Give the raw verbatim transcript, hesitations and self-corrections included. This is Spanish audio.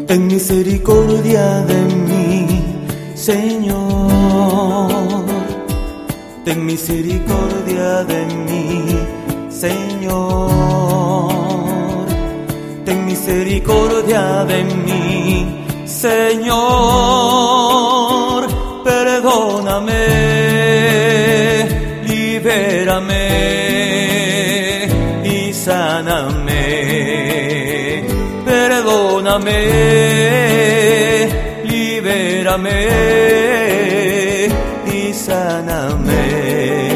ten misericordia de mí, Señor. Ten misericordia de mí, Señor. Ten misericordia de mí, Señor. Perdóname, libérame y sáname. Perdóname, libérame y sáname.